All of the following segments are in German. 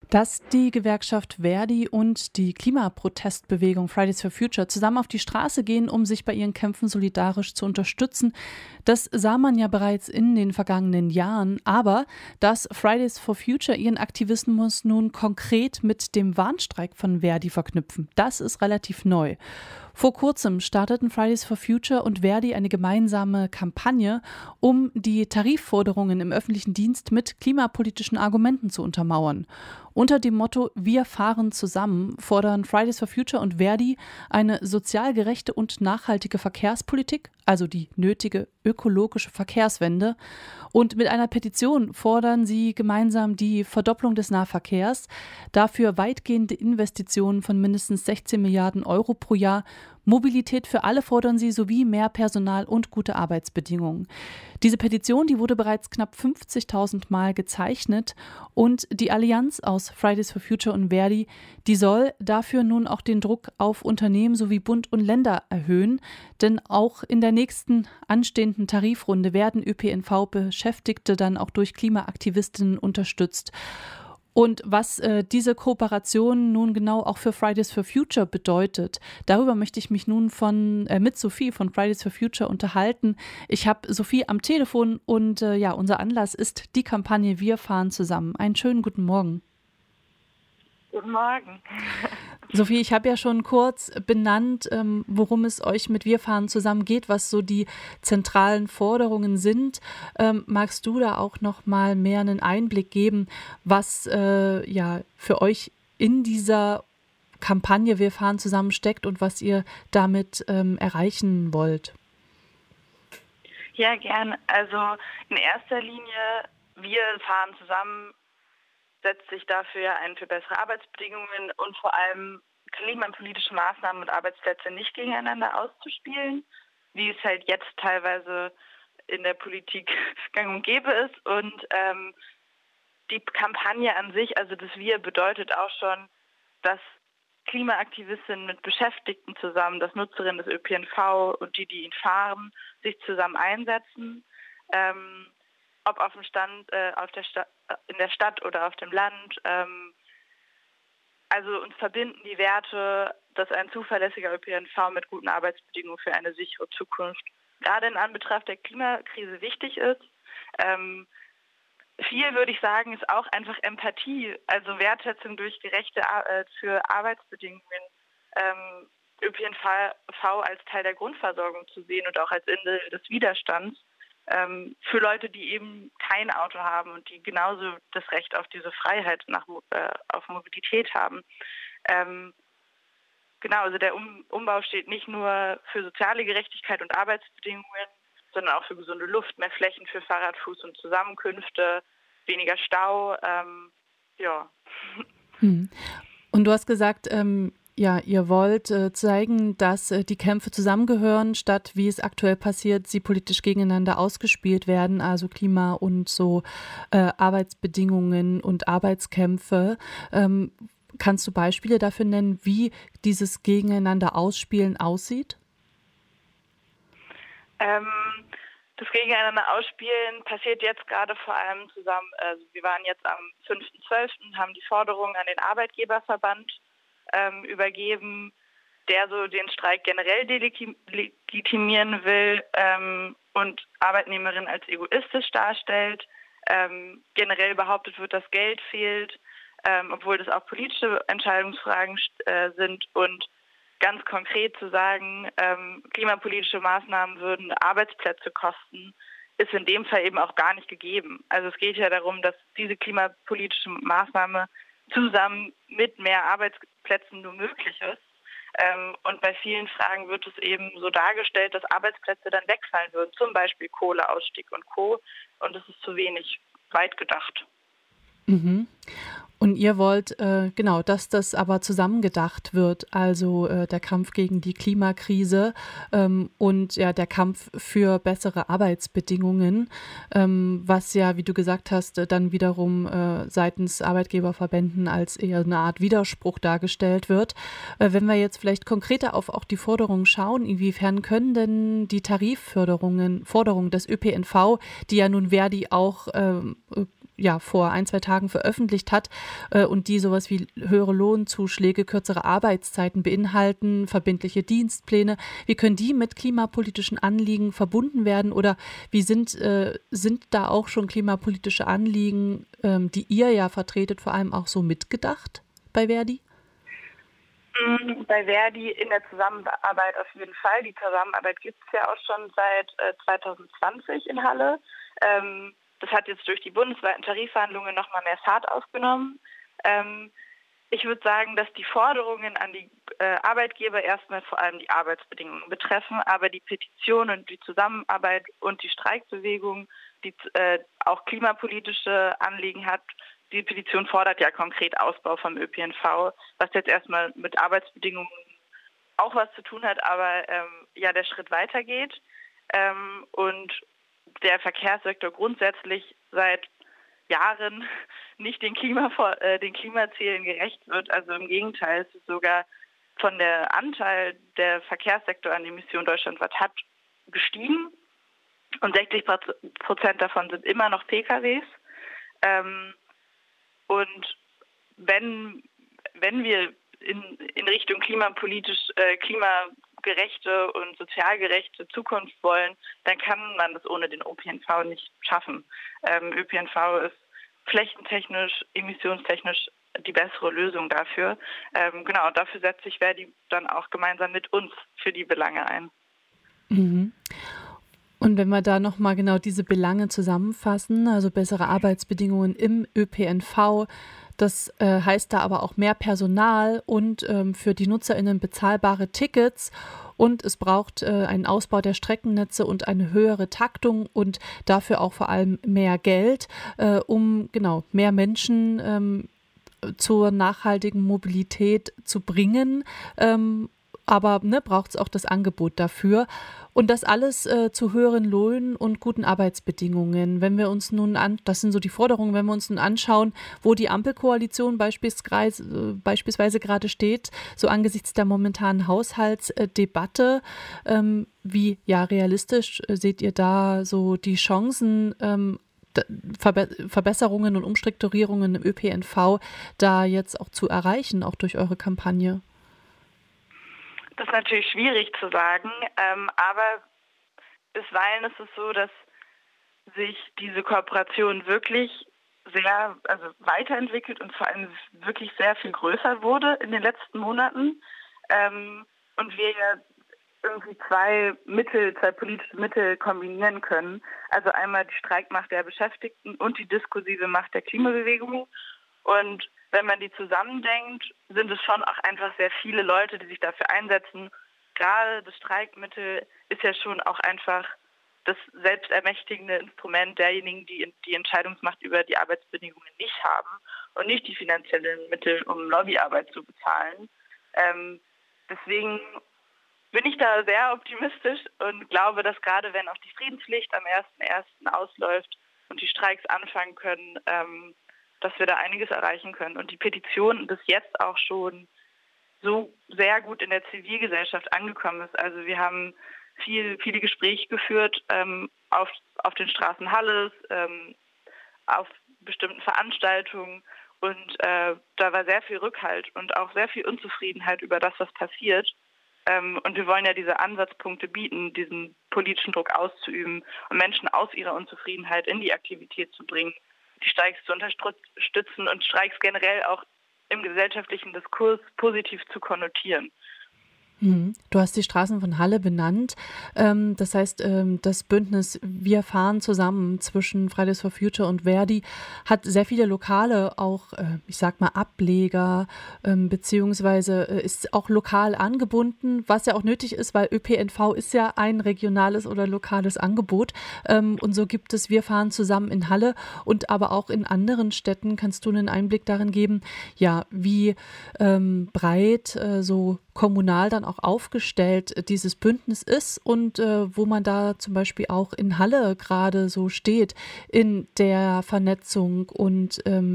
Dass die Gewerkschaft ver.di und die Klimaprotestbewegung Fridays for Future zusammen auf die Straße gehen, um sich bei ihren Kämpfen solidarisch zu unterstützen, das sah man ja bereits in den vergangenen Jahren. Aber dass Fridays for Future ihren Aktivismus nun konkret mit dem Warnstreik von ver.di verknüpfen, das ist relativ neu. Vor kurzem starteten Fridays for Future und ver.di eine gemeinsame Kampagne, um die Tarifforderungen im öffentlichen Dienst mit klimapolitischen Argumenten zu untermauern. Unter dem Motto „Wir fahren zusammen" fordern Fridays for Future und ver.di eine sozial gerechte und nachhaltige Verkehrspolitik, also die nötige ökologische Verkehrswende. Und mit einer Petition fordern sie gemeinsam die Verdopplung des Nahverkehrs, dafür weitgehende Investitionen von mindestens 16 Milliarden Euro pro Jahr, Mobilität für alle fordern sie sowie mehr Personal und gute Arbeitsbedingungen. Diese Petition, die wurde bereits knapp 50.000 Mal gezeichnet und die Allianz aus Fridays for Future und ver.di, die soll dafür nun auch den Druck auf Unternehmen sowie Bund und Länder erhöhen, denn auch in der nächsten anstehenden Tarifrunde werden ÖPNV-Beschäftigte dann auch durch Klimaaktivistinnen unterstützt. Und was diese Kooperation nun genau auch für Fridays for Future bedeutet, darüber möchte ich mich nun mit Sophie von Fridays for Future unterhalten. Ich habe Sophie am Telefon und unser Anlass ist die Kampagne Wir fahren zusammen. Einen schönen guten Morgen. Guten Morgen. Sophie, ich habe ja schon kurz benannt, worum es euch mit Wir fahren zusammen geht, was so die zentralen Forderungen sind. Magst du da auch noch mal mehr einen Einblick geben, was für euch in dieser Kampagne Wir fahren zusammen steckt und was ihr damit erreichen wollt? Ja, gerne. Also in erster Linie, wir fahren zusammen, setzt sich dafür ein für bessere Arbeitsbedingungen und vor allem klimapolitische Maßnahmen und Arbeitsplätze nicht gegeneinander auszuspielen, wie es halt jetzt teilweise in der Politik gang und gäbe ist. Und die Kampagne an sich, also das Wir, bedeutet auch schon, dass Klimaaktivistinnen mit Beschäftigten zusammen, das Nutzerinnen des ÖPNV und die ihn fahren, sich zusammen einsetzen. Ob auf dem in der Stadt oder auf dem Land. Also uns verbinden die Werte, dass ein zuverlässiger ÖPNV mit guten Arbeitsbedingungen für eine sichere Zukunft gerade in Anbetracht der Klimakrise wichtig ist. Viel, würde ich sagen, ist auch einfach Empathie, also Wertschätzung durch gerechte für Arbeitsbedingungen, ÖPNV als Teil der Grundversorgung zu sehen und auch als Insel des Widerstands. Für Leute, die eben kein Auto haben und die genauso das Recht auf diese Freiheit auf Mobilität haben. Also der Umbau steht nicht nur für soziale Gerechtigkeit und Arbeitsbedingungen, sondern auch für gesunde Luft, mehr Flächen für Fahrrad, Fuß und Zusammenkünfte, weniger Stau. Und du hast gesagt, ihr wollt zeigen, dass die Kämpfe zusammengehören, statt wie es aktuell passiert, sie politisch gegeneinander ausgespielt werden, also Klima und so Arbeitsbedingungen und Arbeitskämpfe. Kannst du Beispiele dafür nennen, wie dieses Gegeneinander Ausspielen aussieht? Das Gegeneinander Ausspielen passiert jetzt gerade vor allem zusammen. Also wir waren jetzt am 5.12., haben die Forderungen an den Arbeitgeberverband übergeben, der so den Streik generell delegitimieren will und Arbeitnehmerinnen als egoistisch darstellt. Generell behauptet wird, dass Geld fehlt, obwohl das auch politische Entscheidungsfragen sind und ganz konkret zu sagen, klimapolitische Maßnahmen würden Arbeitsplätze kosten, ist in dem Fall eben auch gar nicht gegeben. Also es geht ja darum, dass diese klimapolitische Maßnahme zusammen mit mehr Arbeitsplätzen nur möglich ist. Und bei vielen Fragen wird es eben so dargestellt, dass Arbeitsplätze dann wegfallen würden, zum Beispiel Kohleausstieg und Co. Und das ist zu wenig weit gedacht. Mhm. Und ihr wollt, dass das aber zusammengedacht wird, also der Kampf gegen die Klimakrise und ja der Kampf für bessere Arbeitsbedingungen, was ja, wie du gesagt hast, dann wiederum seitens Arbeitgeberverbänden als eher eine Art Widerspruch dargestellt wird. Wenn wir jetzt vielleicht konkreter auf auch die Forderungen schauen, inwiefern können denn die Forderungen des ÖPNV, die ja nun ver.di auch vor 1-2 Tagen veröffentlicht hat und die sowas wie höhere Lohnzuschläge, kürzere Arbeitszeiten beinhalten, verbindliche Dienstpläne. Wie können die mit klimapolitischen Anliegen verbunden werden oder wie sind da auch schon klimapolitische Anliegen, die ihr ja vertretet, vor allem auch so mitgedacht bei Ver.di? Bei Ver.di in der Zusammenarbeit auf jeden Fall. Die Zusammenarbeit gibt es ja auch schon seit 2020 in Halle. Das hat jetzt durch die bundesweiten Tarifverhandlungen nochmal mehr Fahrt aufgenommen. Ich würde sagen, dass die Forderungen an die Arbeitgeber erstmal vor allem die Arbeitsbedingungen betreffen, aber die Petition und die Zusammenarbeit und die Streikbewegung, die auch klimapolitische Anliegen hat, die Petition fordert ja konkret Ausbau vom ÖPNV, was jetzt erstmal mit Arbeitsbedingungen auch was zu tun hat, aber der Schritt weitergeht und der Verkehrssektor grundsätzlich seit Jahren nicht den Klimazielen gerecht wird. Also im Gegenteil, es ist sogar von der Anteil der Verkehrssektor an Emissionen deutschlandweit hat gestiegen und 60% davon sind immer noch PKWs. Und wenn wir in Richtung klimagerechte und sozial gerechte Zukunft wollen, dann kann man das ohne den ÖPNV nicht schaffen. ÖPNV ist flächentechnisch, emissionstechnisch die bessere Lösung dafür. Und dafür setzt sich Ver.di dann auch gemeinsam mit uns für die Belange ein. Mhm. Und wenn wir da nochmal genau diese Belange zusammenfassen, also bessere Arbeitsbedingungen im ÖPNV, das heißt da aber auch mehr Personal und für die NutzerInnen bezahlbare Tickets und es braucht einen Ausbau der Streckennetze und eine höhere Taktung und dafür auch vor allem mehr Geld, um mehr Menschen zur nachhaltigen Mobilität zu bringen. Aber braucht es auch das Angebot dafür. Und das alles zu höheren Löhnen und guten Arbeitsbedingungen. Wenn wir uns nun das sind so die Forderungen, wenn wir uns nun anschauen, wo die Ampelkoalition beispielsweise gerade steht, so angesichts der momentanen Haushaltsdebatte, wie realistisch seht ihr da so die Chancen, Verbesserungen und Umstrukturierungen im ÖPNV da jetzt auch zu erreichen, auch durch eure Kampagne? Das ist natürlich schwierig zu sagen, aber bisweilen ist es so, dass sich diese Kooperation wirklich sehr weiterentwickelt und vor allem wirklich sehr viel größer wurde in den letzten Monaten. Und wir ja irgendwie zwei politische Mittel kombinieren können. Also einmal die Streikmacht der Beschäftigten und die diskursive Macht der Klimabewegung. Und wenn man die zusammendenkt, sind es schon auch einfach sehr viele Leute, die sich dafür einsetzen. Gerade das Streikmittel ist ja schon auch einfach das selbstermächtigende Instrument derjenigen, die die Entscheidungsmacht über die Arbeitsbedingungen nicht haben und nicht die finanziellen Mittel, um Lobbyarbeit zu bezahlen. Deswegen bin ich da sehr optimistisch und glaube, dass gerade wenn auch die Friedenspflicht am 1.1. ausläuft und die Streiks anfangen können, dass wir da einiges erreichen können. Und die Petition bis jetzt auch schon so sehr gut in der Zivilgesellschaft angekommen ist. Also wir haben viele Gespräche geführt auf den Straßen Halles, auf bestimmten Veranstaltungen und da war sehr viel Rückhalt und auch sehr viel Unzufriedenheit über das, was passiert. Und wir wollen ja diese Ansatzpunkte bieten, diesen politischen Druck auszuüben und Menschen aus ihrer Unzufriedenheit in die Aktivität zu bringen, die Streiks zu unterstützen und Streiks generell auch im gesellschaftlichen Diskurs positiv zu konnotieren. Du hast die Straßen von Halle benannt. Das heißt, das Bündnis Wir fahren zusammen zwischen Fridays for Future und Ver.di hat sehr viele Lokale, auch ich sag mal Ableger, beziehungsweise ist auch lokal angebunden, was ja auch nötig ist, weil ÖPNV ist ja ein regionales oder lokales Angebot. Und so gibt es Wir fahren zusammen in Halle und aber auch in anderen Städten. Kannst du einen Einblick darin geben, ja, wie breit so kommunal dann auch aufgestellt dieses Bündnis ist und wo man da zum Beispiel auch in Halle gerade so steht in der Vernetzung und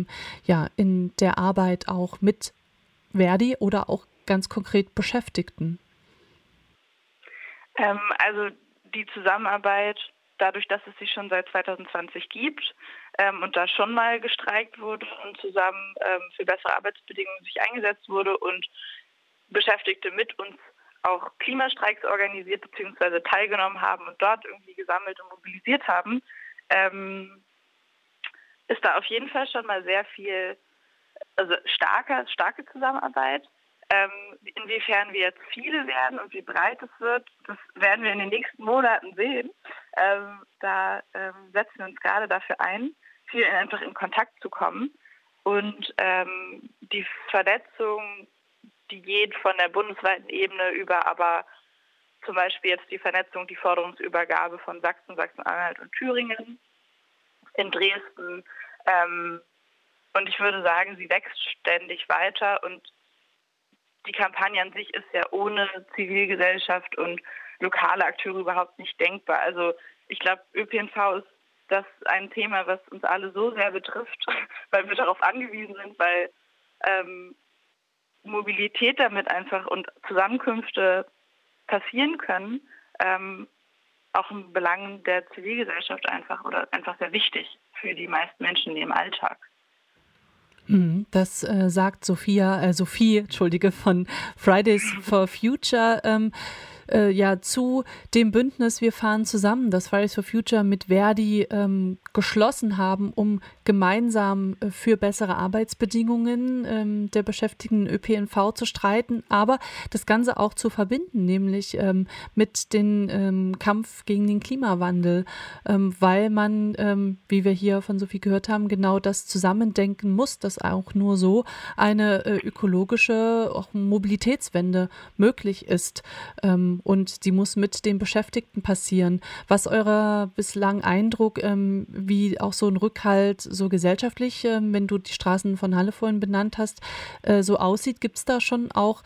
in der Arbeit auch mit Ver.di oder auch ganz konkret Beschäftigten? Also die Zusammenarbeit dadurch, dass es sie schon seit 2020 gibt und da schon mal gestreikt wurde und zusammen für bessere Arbeitsbedingungen sich eingesetzt wurde und Beschäftigte mit uns auch Klimastreiks organisiert bzw. teilgenommen haben und dort irgendwie gesammelt und mobilisiert haben, ist da auf jeden Fall schon mal sehr viel, also starke Zusammenarbeit. Inwiefern wir jetzt viele werden und wie breit es wird, das werden wir in den nächsten Monaten sehen. Da setzen wir uns gerade dafür ein, viel einfach in Kontakt zu kommen. Und die Vernetzung, die geht von der bundesweiten Ebene über, aber zum Beispiel jetzt die Vernetzung, die Forderungsübergabe von Sachsen, Sachsen-Anhalt und Thüringen in Dresden. Und ich würde sagen, sie wächst ständig weiter und die Kampagne an sich ist ja ohne Zivilgesellschaft und lokale Akteure überhaupt nicht denkbar. Also ich glaube, ÖPNV ist das ein Thema, was uns alle so sehr betrifft, weil wir darauf angewiesen sind, weil Mobilität damit einfach und Zusammenkünfte passieren können, auch im Belang der Zivilgesellschaft einfach oder einfach sehr wichtig für die meisten Menschen im Alltag. Das sagt Sophie, Entschuldige, von Fridays for Future. Zu dem Bündnis Wir fahren zusammen, das Fridays for Future mit Verdi geschlossen haben, um gemeinsam für bessere Arbeitsbedingungen der Beschäftigten ÖPNV zu streiten, aber das Ganze auch zu verbinden, nämlich mit dem Kampf gegen den Klimawandel, weil man, wie wir hier von Sophie gehört haben, genau das zusammendenken muss, dass auch nur so eine ökologische auch Mobilitätswende möglich ist. Und die muss mit den Beschäftigten passieren. Was euer bislang Eindruck, wie auch so ein Rückhalt so gesellschaftlich, wenn du die Straßen von Halle vorhin benannt hast, so aussieht? Gibt es da schon auch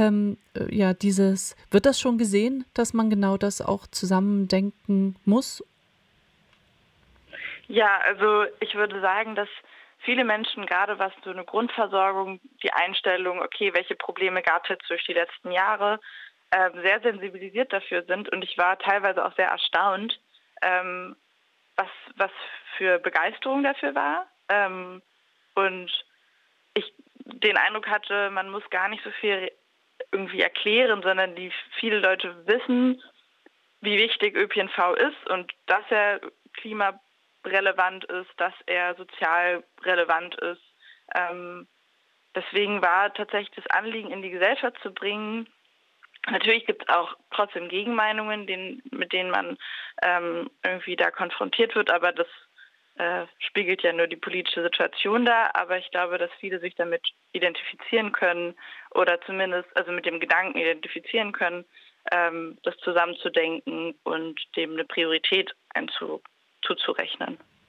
wird das schon gesehen, dass man genau das auch zusammendenken muss? Ja, also ich würde sagen, dass viele Menschen, gerade was so eine Grundversorgung, die Einstellung, okay, welche Probleme gab es jetzt durch die letzten Jahre, sehr sensibilisiert dafür sind. Und ich war teilweise auch sehr erstaunt, was für Begeisterung dafür war. Und ich den Eindruck hatte, man muss gar nicht so viel irgendwie erklären, sondern viele Leute wissen, wie wichtig ÖPNV ist und dass er klimarelevant ist, dass er sozial relevant ist. Deswegen war tatsächlich das Anliegen, in die Gesellschaft zu bringen. Natürlich gibt es auch trotzdem Gegenmeinungen, mit denen man irgendwie da konfrontiert wird, aber das spiegelt ja nur die politische Situation dar. Aber ich glaube, dass viele sich damit identifizieren können oder zumindest also mit dem Gedanken identifizieren können, das zusammenzudenken und dem eine Priorität zuzurechnen.